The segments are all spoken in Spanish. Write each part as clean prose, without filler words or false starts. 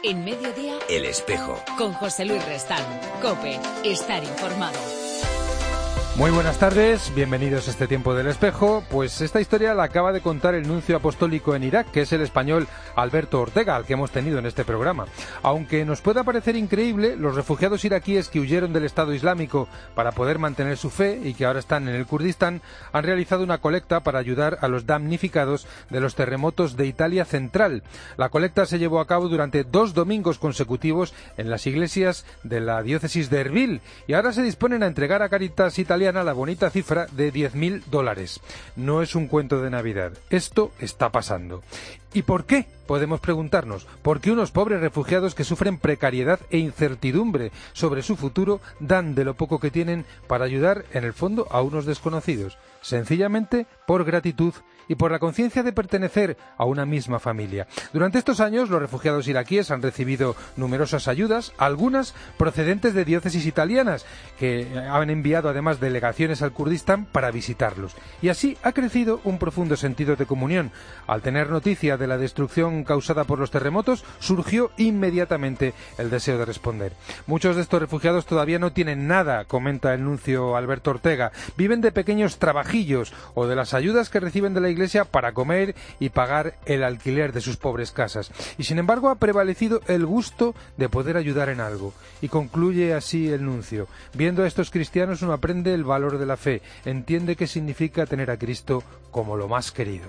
En Mediodía, El Espejo. Con José Luis Restán. COPE. Estar informado. Muy buenas tardes, bienvenidos a este tiempo del Espejo. Pues esta historia la acaba de contar el nuncio apostólico en Irak, que es el español Alberto Ortega, al que hemos tenido en este programa. Aunque nos pueda parecer increíble, los refugiados iraquíes que huyeron del Estado Islámico para poder mantener su fe y que ahora están en el Kurdistán han realizado una colecta para ayudar a los damnificados de los terremotos de Italia Central. La colecta se llevó a cabo durante 2 domingos consecutivos en las iglesias de la diócesis de Erbil y ahora se disponen a entregar a Cáritas Italiana la bonita cifra de $10.000. No es un cuento de Navidad, esto está pasando. ¿Y por qué? Podemos preguntarnos. Porque unos pobres refugiados que sufren precariedad e incertidumbre sobre su futuro dan de lo poco que tienen para ayudar, en el fondo, a unos desconocidos. Sencillamente por gratitud y por la conciencia de pertenecer a una misma familia. Durante estos años, los refugiados iraquíes han recibido numerosas ayudas, algunas procedentes de diócesis italianas, que han enviado además delegaciones al Kurdistán para visitarlos. Y así ha crecido un profundo sentido de comunión. Al tener noticia de la destrucción causada por los terremotos, surgió inmediatamente el deseo de responder. Muchos de estos refugiados todavía no tienen nada, comenta el nuncio Alberto Ortega. Viven de pequeños trabajillos o de las ayudas que reciben de la Iglesia para comer y pagar el alquiler de sus pobres casas. Y sin embargo ha prevalecido el gusto de poder ayudar en algo. Y concluye así el nuncio. Viendo a estos cristianos uno aprende el valor de la fe, entiende qué significa tener a Cristo como lo más querido.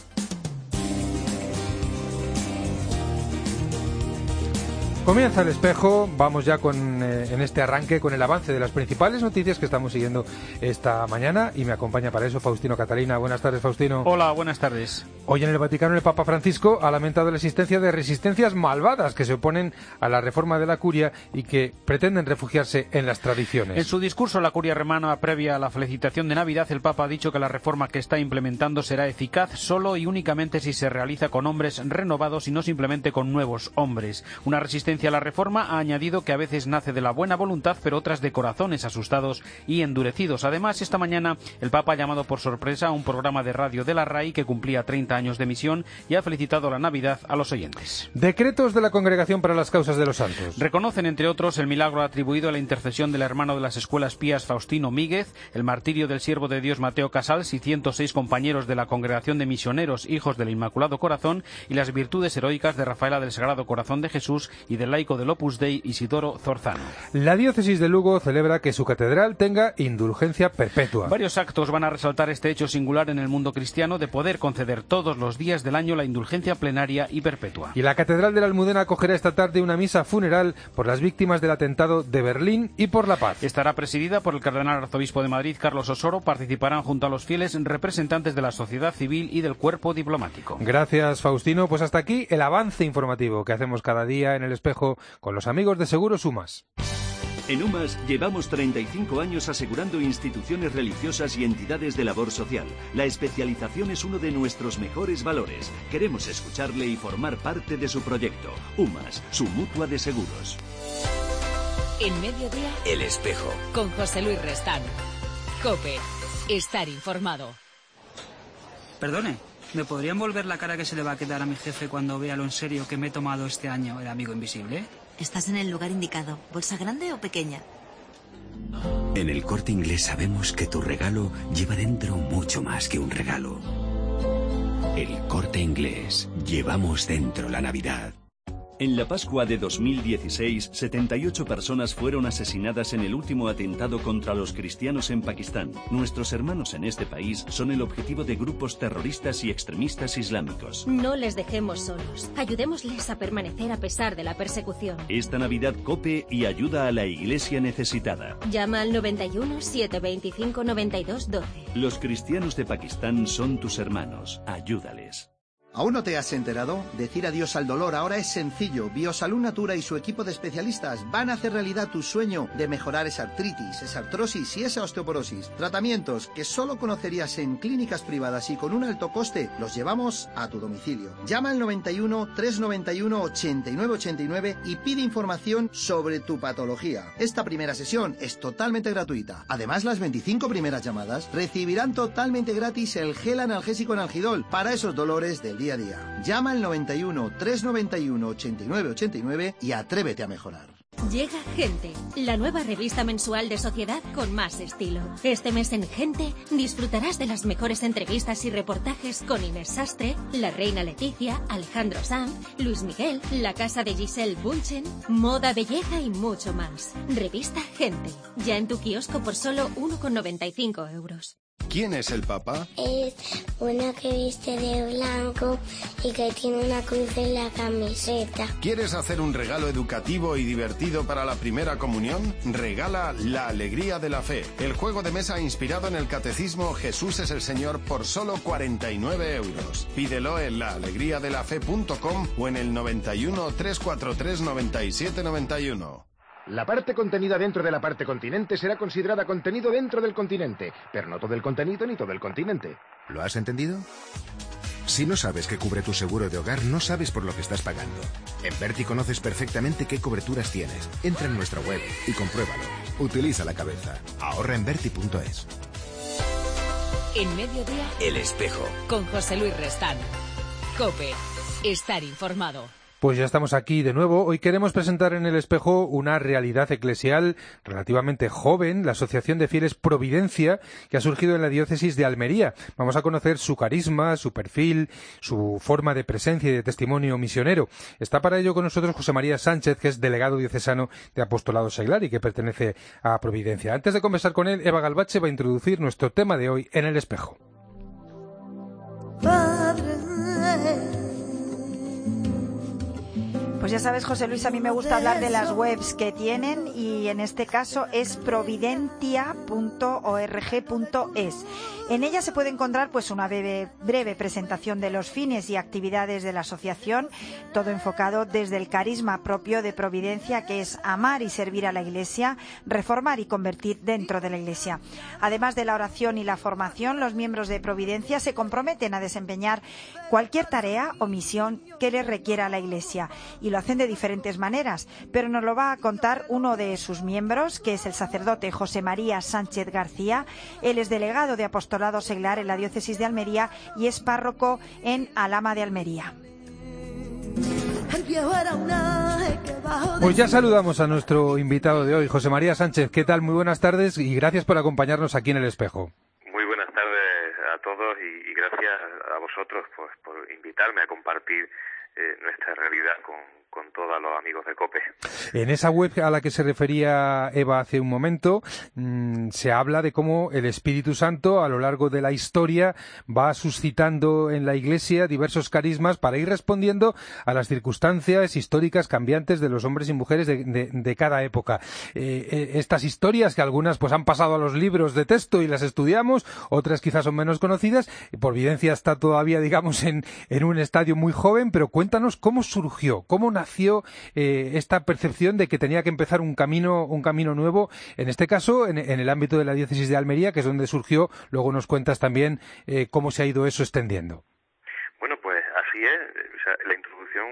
Comienza el Espejo, vamos ya en este arranque con el avance de las principales noticias que estamos siguiendo esta mañana y me acompaña para eso Faustino Catalina. Buenas tardes, Faustino. Hola, buenas tardes. Hoy en el Vaticano el Papa Francisco ha lamentado la existencia de resistencias malvadas que se oponen a la reforma de la Curia y que pretenden refugiarse en las tradiciones. En su discurso a la Curia Romana previa a la felicitación de Navidad, el Papa ha dicho que la reforma que está implementando será eficaz solo y únicamente si se realiza con hombres renovados y no simplemente con nuevos hombres. Una resistencia a la reforma ha añadido que a veces nace de la buena voluntad, pero otras de corazones asustados y endurecidos. Además, esta mañana el Papa ha llamado por sorpresa a un programa de radio de la RAI que cumplía 30 años de emisión y ha felicitado la Navidad a los oyentes. Decretos de la Congregación para las Causas de los Santos. Reconocen, entre otros, el milagro atribuido a la intercesión del hermano de las escuelas pías Faustino Míguez, el martirio del siervo de Dios Mateo Casals y 106 compañeros de la Congregación de Misioneros Hijos del Inmaculado Corazón y las virtudes heroicas de Rafaela del Sagrado Corazón de Jesús y del laico del Opus Dei Isidoro Zorzano. La diócesis de Lugo celebra que su catedral tenga indulgencia perpetua. Varios actos van a resaltar este hecho singular en el mundo cristiano de poder conceder todos los días del año la indulgencia plenaria y perpetua. Y la catedral de la Almudena acogerá esta tarde una misa funeral por las víctimas del atentado de Berlín y por la paz. Estará presidida por el cardenal arzobispo de Madrid, Carlos Osoro. Participarán junto a los fieles representantes de la sociedad civil y del cuerpo diplomático. Gracias, Faustino. Pues hasta aquí el avance informativo que hacemos cada día en el Espejo con los amigos de Seguros UMAS. En UMAS llevamos 35 años asegurando instituciones religiosas y entidades de labor social. La especialización es uno de nuestros mejores valores. Queremos escucharle y formar parte de su proyecto. UMAS, su mutua de seguros. En Mediodía, El Espejo. Con José Luis Restán. COPE. Estar informado. Perdone, ¿me podrían volver la cara que se le va a quedar a mi jefe cuando vea lo en serio que me he tomado este año el amigo invisible? Estás en el lugar indicado. ¿Bolsa grande o pequeña? En el Corte Inglés sabemos que tu regalo lleva dentro mucho más que un regalo. El Corte Inglés. Llevamos dentro la Navidad. En la Pascua de 2016, 78 personas fueron asesinadas en el último atentado contra los cristianos en Pakistán. Nuestros hermanos en este país son el objetivo de grupos terroristas y extremistas islámicos. No les dejemos solos. Ayudémosles a permanecer a pesar de la persecución. Esta Navidad COPE y ayuda a la iglesia necesitada. Llama al 91 725 92 12. Los cristianos de Pakistán son tus hermanos. Ayúdales. ¿Aún no te has enterado? Decir adiós al dolor ahora es sencillo. Biosalud Natura y su equipo de especialistas van a hacer realidad tu sueño de mejorar esa artritis, esa artrosis y esa osteoporosis. Tratamientos que solo conocerías en clínicas privadas y con un alto coste los llevamos a tu domicilio. Llama al 91 391 89 89 y pide información sobre tu patología. Esta primera sesión es totalmente gratuita. Además, las 25 primeras llamadas recibirán totalmente gratis el gel analgésico Analgidol para esos dolores del día a día. Llama al 91 391 89 89 y atrévete a mejorar. Llega Gente, la nueva revista mensual de sociedad con más estilo. Este mes en Gente disfrutarás de las mejores entrevistas y reportajes con Inés Sastre, la reina Leticia, Alejandro Sanz, Luis Miguel, la casa de Giselle Bunchen, moda, belleza y mucho más. Revista Gente, ya en tu kiosco por solo 1,95 €. ¿Quién es el Papa? Es uno que viste de blanco y que tiene una cruz en la camiseta. ¿Quieres hacer un regalo educativo y divertido para la primera comunión? Regala La Alegría de la Fe, el juego de mesa inspirado en el catecismo Jesús es el Señor por solo 49 €. Pídelo en laalegriadelafe.com o en el 91 343 97 91. La parte contenida dentro de la parte continente será considerada contenido dentro del continente, pero no todo el contenido ni todo el continente. ¿Lo has entendido? Si no sabes qué cubre tu seguro de hogar, no sabes por lo que estás pagando. En Verti conoces perfectamente qué coberturas tienes. Entra en nuestra web y compruébalo. Utiliza la cabeza. Ahorra en Verti.es. En Mediodía, El Espejo. con José Luis Restán. COPE. Estar informado. Pues ya estamos aquí de nuevo. Hoy queremos presentar en El Espejo una realidad eclesial relativamente joven, la Asociación de Fieles Providencia, que ha surgido en la diócesis de Almería. Vamos a conocer su carisma, su perfil, su forma de presencia y de testimonio misionero. Está para ello con nosotros José María Sánchez, que es delegado diocesano de Apostolado Seglar y que pertenece a Providencia. Antes de conversar con él, Eva Galbache va a introducir nuestro tema de hoy en El Espejo. Pues ya sabes, José Luis, a mí me gusta hablar de las webs que tienen y en este caso es providencia.org.es. En ella se puede encontrar pues una breve presentación de los fines y actividades de la asociación, todo enfocado desde el carisma propio de Providencia, que es amar y servir a la Iglesia, reformar y convertir dentro de la Iglesia. Además de la oración y la formación, los miembros de Providencia se comprometen a desempeñar cualquier tarea o misión que les requiera la Iglesia y lo hacen de diferentes maneras, pero nos lo va a contar uno de sus miembros, que es el sacerdote José María Sánchez García. Él es delegado de Apostolado Seglar en la diócesis de Almería y es párroco en Alhama de Almería. Pues ya saludamos a nuestro invitado de hoy, José María Sánchez. ¿Qué tal? Muy buenas tardes y gracias por acompañarnos aquí en El Espejo. Muy buenas tardes a todos y gracias a vosotros pues, por invitarme a compartir nuestra realidad con todos los amigos de COPE. En esa web a la que se refería Eva hace un momento, se habla de cómo el Espíritu Santo a lo largo de la historia va suscitando en la Iglesia diversos carismas para ir respondiendo a las circunstancias históricas cambiantes de los hombres y mujeres de cada época. Estas historias, que algunas pues han pasado a los libros de texto y las estudiamos, otras quizás son menos conocidas. Providencia está todavía, digamos, en un estadio muy joven, pero cuéntanos cómo surgió, cómo nació esta percepción de que tenía que empezar un camino nuevo, en este caso en el ámbito de la diócesis de Almería, que es donde surgió. Luego nos cuentas también cómo se ha ido eso extendiendo. Bueno, pues así es. O sea, la introducción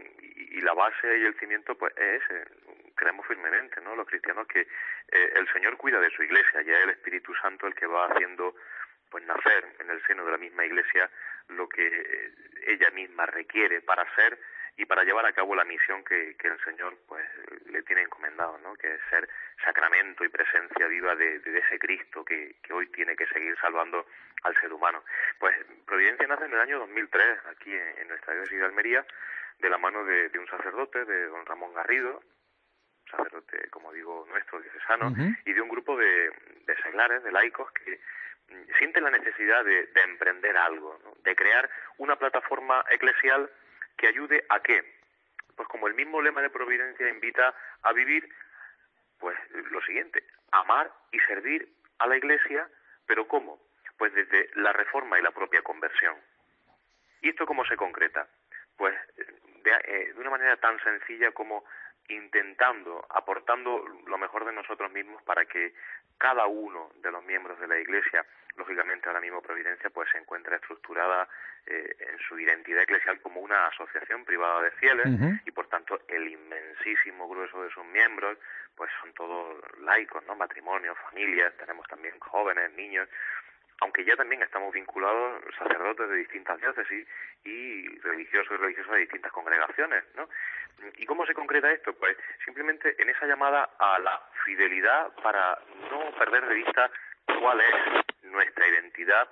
y la base y el cimiento pues es ese. Creemos firmemente, ¿no? Los cristianos que el Señor cuida de su Iglesia, ya es el Espíritu Santo el que va haciendo pues nacer en el seno de la misma Iglesia lo que ella misma requiere para ser y para llevar a cabo la misión que el Señor pues le tiene encomendado, ¿no? Que es ser sacramento y presencia viva de ese Cristo que hoy tiene que seguir salvando al ser humano. Pues Providencia nace en el año 2003 aquí en nuestra diócesis de Almería, de la mano de un sacerdote, de don Ramón Garrido, sacerdote, como digo, nuestro diocesano, y de un grupo de seglares, de laicos que sienten la necesidad de emprender algo, ¿no? De crear una plataforma eclesial que ayude a qué, pues como el mismo lema de Providencia invita a vivir, pues lo siguiente: amar y servir a la Iglesia, pero ¿cómo? Pues desde la reforma y la propia conversión. ¿Y esto cómo se concreta? Pues de una manera tan sencilla como intentando, aportando lo mejor de nosotros mismos para que cada uno de los miembros de la Iglesia, lógicamente ahora mismo Providencia, pues se encuentra estructurada en su identidad eclesial como una asociación privada de fieles y por tanto el inmensísimo grueso de sus miembros pues son todos laicos, ¿no? Matrimonios, familias, tenemos también jóvenes, niños, aunque ya también estamos vinculados sacerdotes de distintas diócesis y religiosos y religiosas de distintas congregaciones, ¿no? ¿Y cómo se concreta esto? Pues simplemente en esa llamada a la fidelidad para no perder de vista cuál es nuestra identidad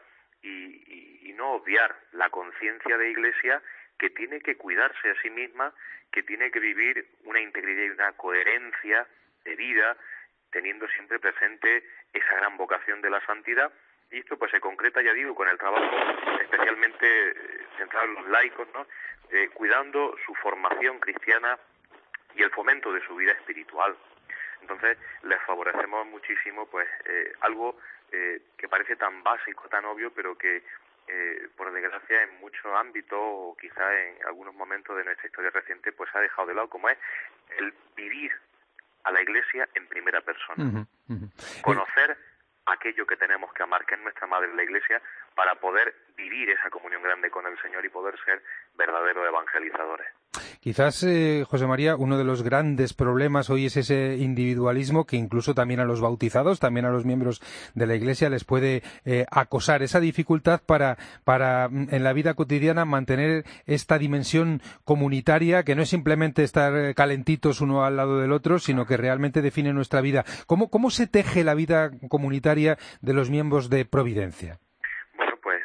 y no obviar la conciencia de Iglesia, que tiene que cuidarse a sí misma, que tiene que vivir una integridad y una coherencia de vida, teniendo siempre presente esa gran vocación de la santidad. Y esto pues se concreta, ya digo, con el trabajo especialmente centrado en los laicos, ¿no? Cuidando su formación cristiana y el fomento de su vida espiritual. Entonces les favorecemos muchísimo pues algo que parece tan básico, tan obvio, pero que por desgracia en muchos ámbitos o quizá en algunos momentos de nuestra historia reciente pues se ha dejado de lado, como es el vivir a la Iglesia en primera persona. Conocer aquello que tenemos que amar, que es nuestra madre la Iglesia, para poder vivir esa comunión grande con el Señor y poder ser verdaderos evangelizadores. Quizás, José María, uno de los grandes problemas hoy es ese individualismo que incluso también a los bautizados, también a los miembros de la Iglesia les puede acosar, esa dificultad para en la vida cotidiana mantener esta dimensión comunitaria, que no es simplemente estar calentitos uno al lado del otro, sino que realmente define nuestra vida. ¿Cómo se teje la vida comunitaria de los miembros de Providencia? Bueno, pues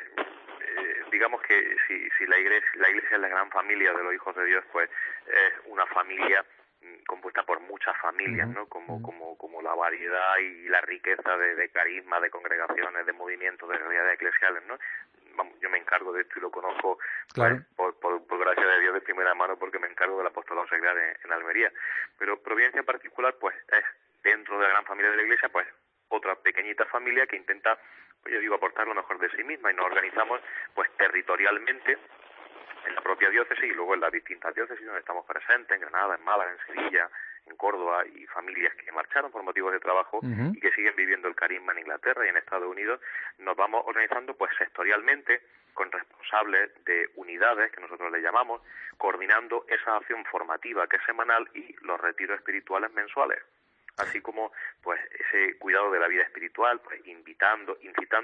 digamos que si la Iglesia es la gran familia de los hijos de Dios, pues es una familia compuesta por muchas familias, ¿no? Como la variedad y la riqueza de carismas, de congregaciones, de movimientos, de realidades eclesiales, ¿no? Vamos, yo me encargo de esto y lo conozco, claro, pues, por gracia de Dios de primera mano, porque me encargo del apostolado seglar en Almería. Pero Providencia en particular, pues es dentro de la gran familia de la Iglesia, pues otra pequeñita familia que intenta, pues yo digo, aportar lo mejor de sí misma, y nos organizamos pues territorialmente en la propia diócesis y luego en las distintas diócesis donde estamos presentes, en Granada, en Málaga, en Sevilla, en Córdoba, y familias que marcharon por motivos de trabajo y que siguen viviendo el carisma en Inglaterra y en Estados Unidos. Nos vamos organizando pues sectorialmente con responsables de unidades, que nosotros le llamamos, coordinando esa acción formativa que es semanal y los retiros espirituales mensuales, así como pues ese cuidado de la vida espiritual, pues incitando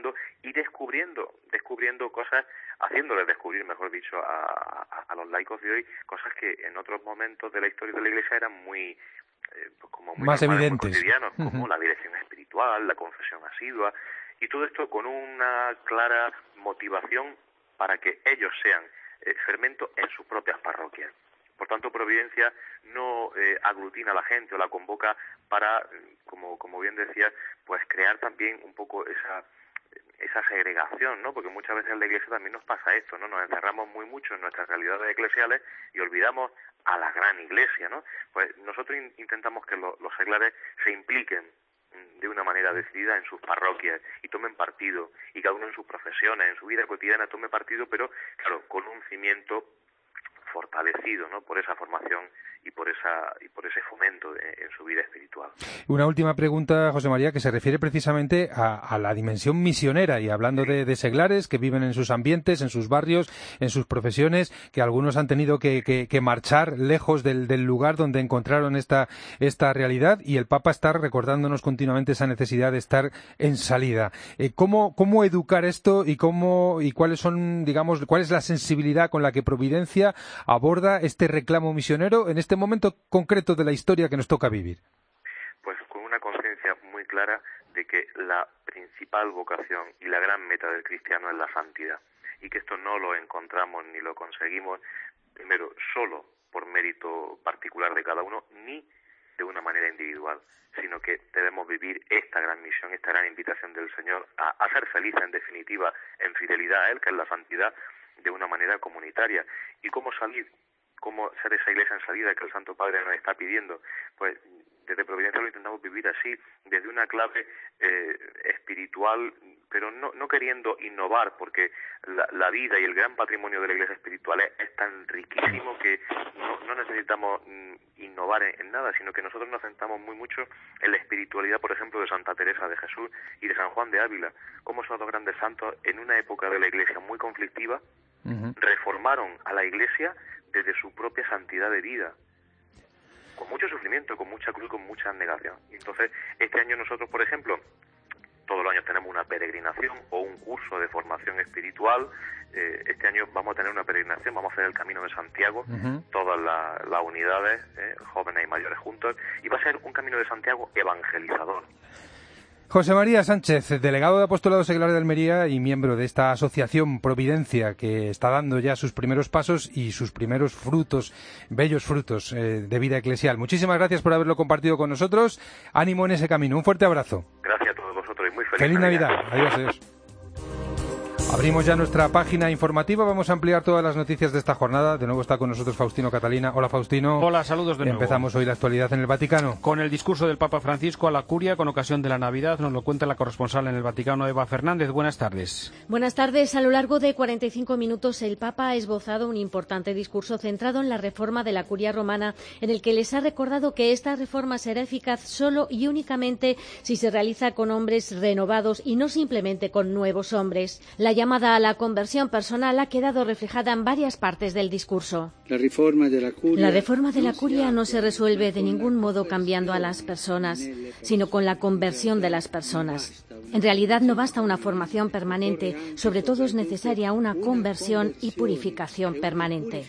y descubriendo cosas, haciéndoles descubrir, mejor dicho, a los laicos de hoy, cosas que en otros momentos de la historia de la Iglesia eran muy como muy más evidentes, muy cotidianos, como la dirección espiritual, la confesión asidua, y todo esto con una clara motivación para que ellos sean fermento en sus propias parroquias. Por tanto, Providencia no aglutina a la gente o la convoca para, como bien decías, pues crear también un poco esa segregación, ¿no? Porque muchas veces en la Iglesia también nos pasa esto, ¿no? Nos encerramos muy mucho en nuestras realidades eclesiales y olvidamos a la gran Iglesia, ¿no? Pues nosotros intentamos que los seglares se impliquen de una manera decidida en sus parroquias y tomen partido, y cada uno en sus profesiones, en su vida cotidiana tome partido, pero claro, con un cimiento fortalecido, ¿no? Por esa formación y por ese fomento en su vida espiritual. Una última pregunta, José María, que se refiere precisamente a la dimensión misionera, y hablando de seglares que viven en sus ambientes, en sus barrios, en sus profesiones, que algunos han tenido que marchar lejos del lugar donde encontraron esta realidad, y el Papa está recordándonos continuamente esa necesidad de estar en salida. ¿Cómo educar esto y cuáles son, digamos, cuál es la sensibilidad con la que Providencia aborda este reclamo misionero en este momento concreto de la historia que nos toca vivir? Pues con una conciencia muy clara de que la principal vocación y la gran meta del cristiano es la santidad, y que esto no lo encontramos ni lo conseguimos, primero, solo por mérito particular de cada uno, ni de una manera individual, sino que debemos vivir esta gran misión, esta gran invitación del Señor a ser felices, en definitiva, en fidelidad a Él, que es la santidad, de una manera comunitaria. ¿Y cómo salir? ¿Cómo ser esa Iglesia en salida que el Santo Padre nos está pidiendo? Pues desde Providencia lo intentamos vivir así, desde una clave espiritual, pero no queriendo innovar, porque la vida y el gran patrimonio de la Iglesia espiritual es tan riquísimo que no necesitamos innovar en nada, sino que nosotros nos centramos muy mucho en la espiritualidad, por ejemplo, de Santa Teresa de Jesús y de San Juan de Ávila, como esos dos grandes santos, en una época de la Iglesia muy conflictiva, reformaron a la Iglesia desde su propia santidad de vida, con mucho sufrimiento, con mucha cruz, con mucha abnegación. Y entonces, este año nosotros, por ejemplo, todos los años tenemos una peregrinación o un curso de formación espiritual. Este año vamos a tener una peregrinación, vamos a hacer el Camino de Santiago, todas las unidades, jóvenes y mayores juntos, y va a ser un Camino de Santiago evangelizador. José María Sánchez, delegado de Apostolado Seglar de Almería y miembro de esta asociación Providencia, que está dando ya sus primeros pasos y sus primeros frutos, bellos frutos de vida eclesial. Muchísimas gracias por haberlo compartido con nosotros. Ánimo en ese camino. Un fuerte abrazo. Gracias a todos vosotros y muy feliz Navidad. Adiós, adiós. Abrimos ya nuestra página informativa, vamos a ampliar todas las noticias de esta jornada. De nuevo está con nosotros Faustino Catalina. Hola, Faustino. Hola, saludos de nuevo. Empezamos hoy la actualidad en el Vaticano. Con el discurso del Papa Francisco a la Curia con ocasión de la Navidad, nos lo cuenta la corresponsal en el Vaticano, Eva Fernández. Buenas tardes. Buenas tardes. A lo largo de 45 minutos el Papa ha esbozado un importante discurso centrado en la reforma de la Curia romana, en el que les ha recordado que esta reforma será eficaz solo y únicamente si se realiza con hombres renovados y no simplemente con nuevos hombres. La llamada a la conversión personal ha quedado reflejada en varias partes del discurso. La reforma de la Curia no se resuelve de ningún modo cambiando a las personas, sino con la conversión de las personas. En realidad no basta una formación permanente, sobre todo es necesaria una conversión y purificación permanente.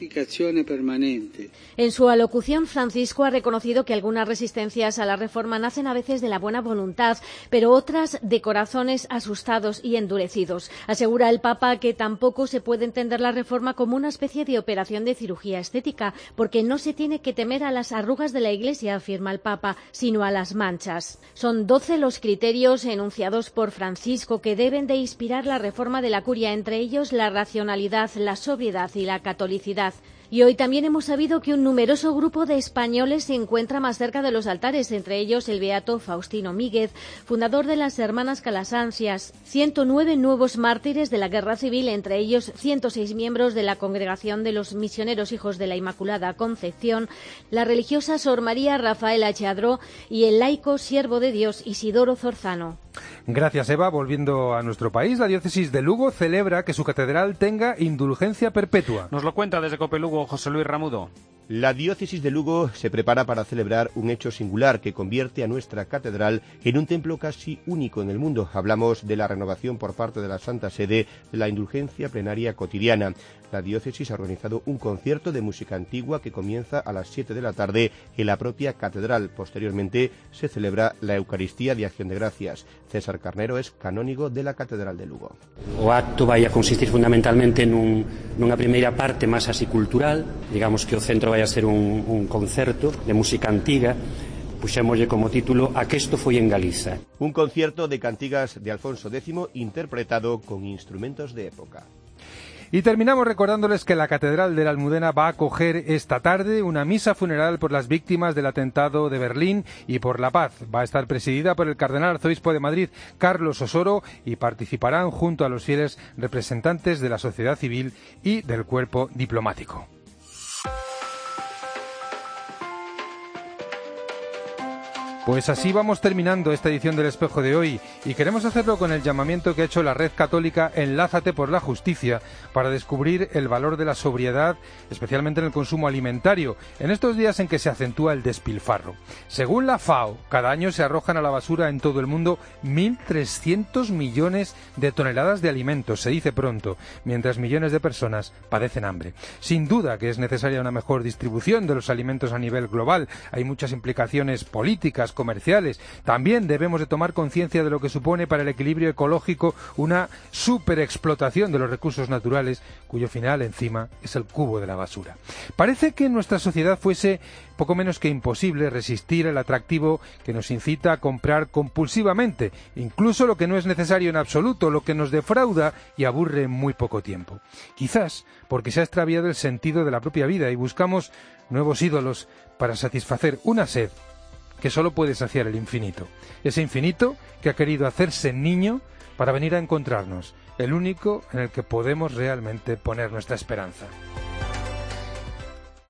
En su alocución, Francisco ha reconocido que algunas resistencias a la reforma nacen a veces de la buena voluntad, pero otras de corazones asustados y endurecidos. Asegura el Papa que tampoco se puede entender la reforma como una especie de operación de cirugía estética, porque no se tiene que temer a las arrugas de la Iglesia, afirma el Papa, sino a las manchas. Son 12 los criterios enunciados por Francisco que deben de inspirar la reforma de la Curia, entre ellos la racionalidad, la sobriedad y la catolicidad. Y hoy también hemos sabido que un numeroso grupo de españoles se encuentra más cerca de los altares, entre ellos el beato Faustino Míguez, fundador de las Hermanas Calasancias, 109 nuevos mártires de la Guerra Civil, entre ellos 106 miembros de la Congregación de los Misioneros Hijos de la Inmaculada Concepción, la religiosa Sor María Rafaela Chadró y el laico siervo de Dios Isidoro Zorzano. Gracias, Eva. Volviendo a nuestro país, la diócesis de Lugo celebra que su catedral tenga indulgencia perpetua. Nos lo cuenta desde Cope Lugo José Luis Ramudo. La diócesis de Lugo se prepara para celebrar un hecho singular que convierte a nuestra catedral en un templo casi único en el mundo. Hablamos de la renovación por parte de la Santa Sede de la indulgencia plenaria cotidiana. La diócesis ha organizado un concierto de música antigua que comienza a las 7 de la tarde en la propia catedral. Posteriormente se celebra la Eucaristía de Acción de Gracias. César Carnero es canónigo de la Catedral de Lugo. O acto vai a consistir fundamentalmente nunha primeira parte máis así cultural, digamos que o centro vai a ser un concerto de música antiga, puxémoslle como título Aquesto foi en Galiza. Un concierto de cantigas de Alfonso X interpretado con instrumentos de época. Y terminamos recordándoles que la Catedral de la Almudena va a acoger esta tarde una misa funeral por las víctimas del atentado de Berlín y por la paz. Va a estar presidida por el cardenal arzobispo de Madrid, Carlos Osoro, y participarán junto a los fieles representantes de la sociedad civil y del cuerpo diplomático. Pues así vamos terminando esta edición del Espejo de hoy y queremos hacerlo con el llamamiento que ha hecho la red católica Enlázate por la Justicia para descubrir el valor de la sobriedad, especialmente en el consumo alimentario, en estos días en que se acentúa el despilfarro. Según la FAO, cada año se arrojan a la basura en todo el mundo 1.300 millones de toneladas de alimentos, se dice pronto, mientras millones de personas padecen hambre. Sin duda que es necesaria una mejor distribución de los alimentos a nivel global. Hay muchas implicaciones políticas, comerciales. También debemos de tomar conciencia de lo que supone para el equilibrio ecológico una superexplotación de los recursos naturales, cuyo final encima es el cubo de la basura. Parece que en nuestra sociedad fuese poco menos que imposible resistir el atractivo que nos incita a comprar compulsivamente, incluso lo que no es necesario en absoluto, lo que nos defrauda y aburre en muy poco tiempo. Quizás porque se ha extraviado el sentido de la propia vida y buscamos nuevos ídolos para satisfacer una sed que solo puede saciar el infinito. Ese infinito que ha querido hacerse niño para venir a encontrarnos, el único en el que podemos realmente poner nuestra esperanza.